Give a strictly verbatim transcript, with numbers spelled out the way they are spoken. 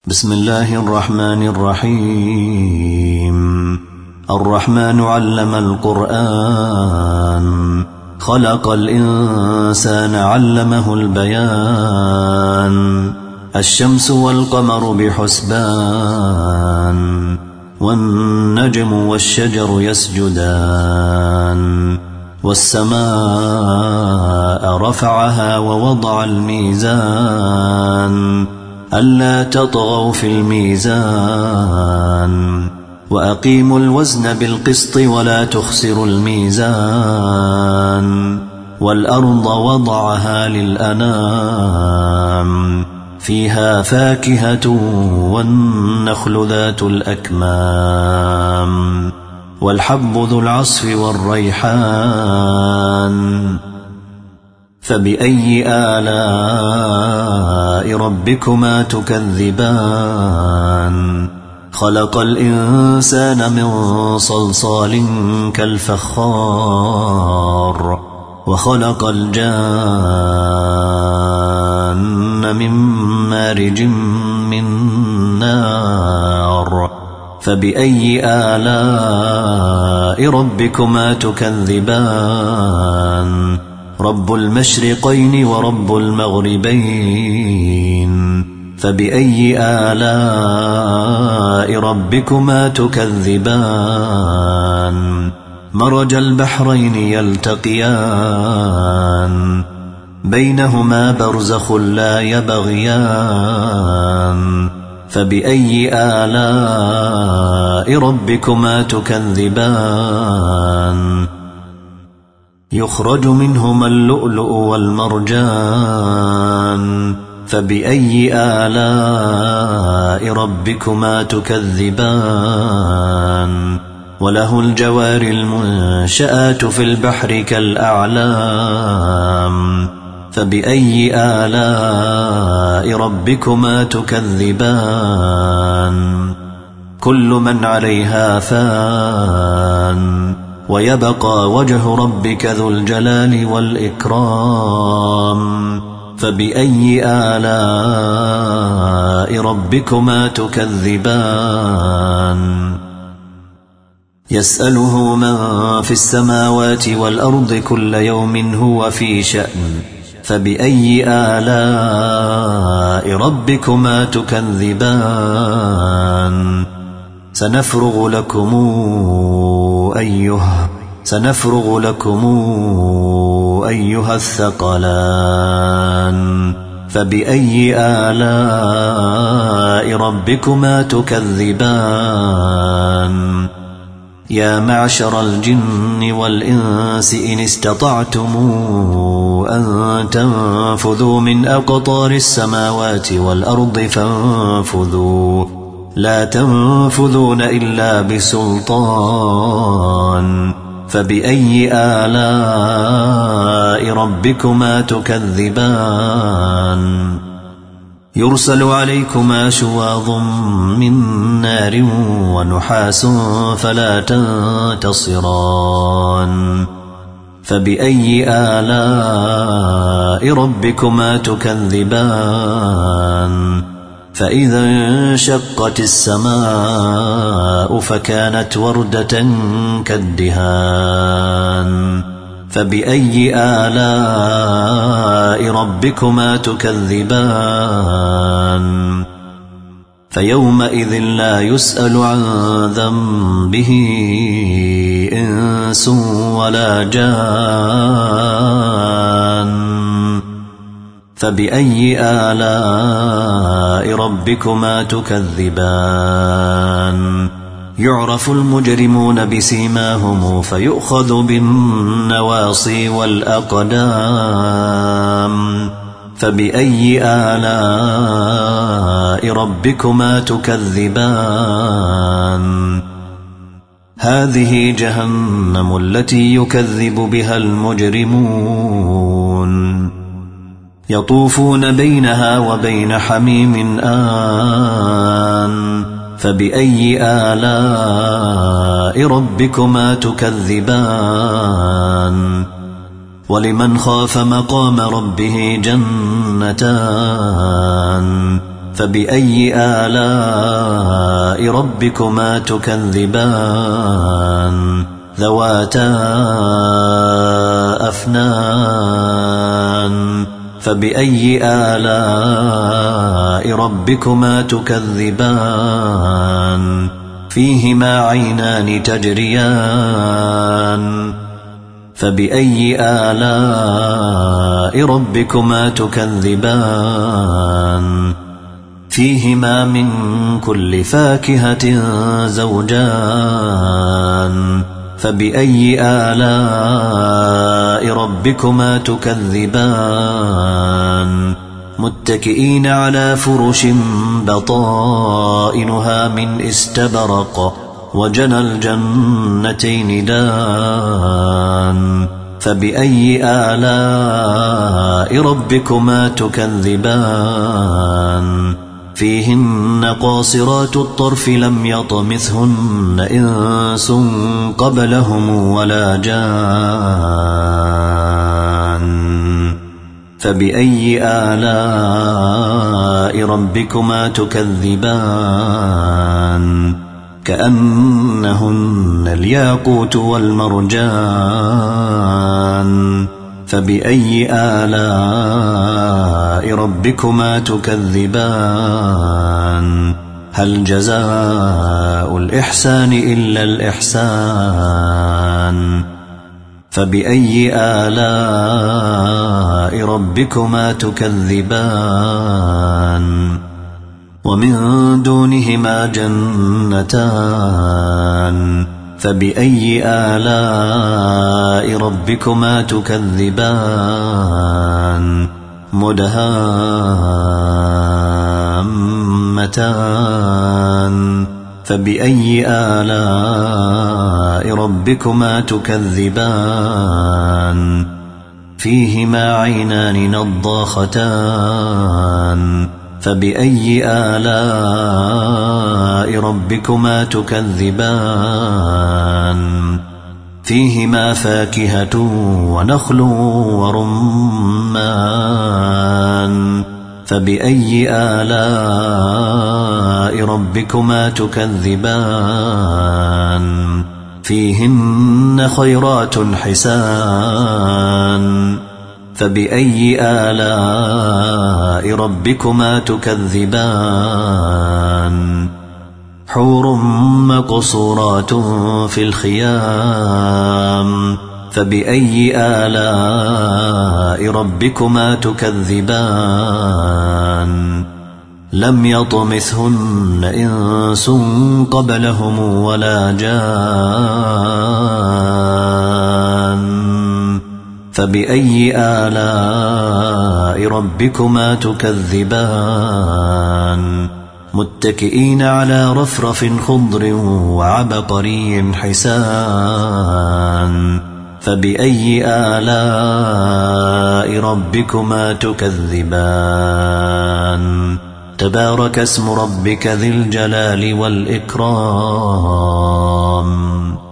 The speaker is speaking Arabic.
بسم الله الرحمن الرحيم. الرحمن علم القرآن، خلق الإنسان علمه البيان. الشمس والقمر بحسبان، والنجم والشجر يسجدان. والسماء رفعها ووضع الميزان، ألا تطغوا في الميزان. وأقيموا الوزن بالقسط ولا تخسروا الميزان. والأرض وضعها للأنام، فيها فاكهة والنخل ذات الأكمام، والحب ذو العصف والريحان. فبأي آلاء ربكما تكذبان؟ خلق الإنسان من صلصال كالفخار، وخلق الجان من مارج من نار. فبأي آلاء ربكما تكذبان؟ رب المشرقين ورب المغربين. فبأي آلاء ربكما تكذبان؟ مرج البحرين يلتقيان، بينهما برزخ لا يبغيان. فبأي آلاء ربكما تكذبان؟ يخرج منهما اللؤلؤ والمرجان. فبأي آلاء ربكما تكذبان؟ وله الجوار المنشآت في البحر كالأعلام. فبأي آلاء ربكما تكذبان؟ كل من عليها فان، ويبقى وجه ربك ذو الجلال والإكرام. فبأي آلاء ربكما تكذبان؟ يسأله من في السماوات والأرض كل يوم هو في شأن. فبأي آلاء ربكما تكذبان؟ سنفرغ لكم أيها سنفرغ لكم أيها الثقلان. فبأي آلاء ربكما تكذبان؟ يا معشر الجن والإنس إن استطعتم أن تنفذوا من أقطار السماوات والأرض فانفذوا، لا تنفذون إلا بسلطان. فبأي آلاء ربكما تكذبان؟ يرسل عليكما شواظ من نار ونحاس فلا تنتصران. فبأي آلاء ربكما تكذبان؟ فإذا انشقت السماء فكانت وردة كالدهان. فبأي آلاء ربكما تكذبان؟ فيومئذ لا يسأل عن ذنبه إنس ولا جان. فبأي آلاء ربكما تكذبان؟ يعرف المجرمون بسيماهم فيؤخذ بالنواصي والأقدام. فبأي آلاء ربكما تكذبان؟ هذه جهنم التي يكذب بها المجرمون، يطوفون بينها وبين حميم آن. فبأي آلاء ربكما تكذبان؟ ولمن خاف مقام ربه جنتان. فبأي آلاء ربكما تكذبان ذواتا أفنان فبأي آلاء ربكما تكذبان فيهما عينان تجريان فبأي آلاء ربكما تكذبان فيهما من كل فاكهة زوجان فبأي آلاء ربكما تكذبان متكئين على فرش بطائنها من استبرق وجنى الجنتين دان فبأي آلاء ربكما تكذبان فيهن قاصرات الطرف لم يطمثهن إنس قبلهم ولا جان فبأي آلاء ربكما تكذبان كأنهن الياقوت والمرجان فبأي آلاء ربكما تكذبان هل جزاء الإحسان إلا الإحسان فبأي آلاء ربكما تكذبان ومن دونهما جنتان فبأي آلاء ربكما تكذبان مدهامتان فبأي آلاء ربكما تكذبان فيهما عينان نضاختان فبأي آلاء ربكما تكذبان فيهما فاكهة ونخل ورمان فبأي آلاء ربكما تكذبان فيهن خيرات حسان فبأي آلاء ربكما تكذبان حور مقصورات في الخيام فبأي آلاء ربكما تكذبان لم يطمثهن إنس قبلهم ولا جان فبأي آلاء ربكما تكذبان متكئين على رفرف خضر وعبقري حسان فبأي آلاء ربكما تكذبان تبارك اسم ربك ذي الجلال والإكرام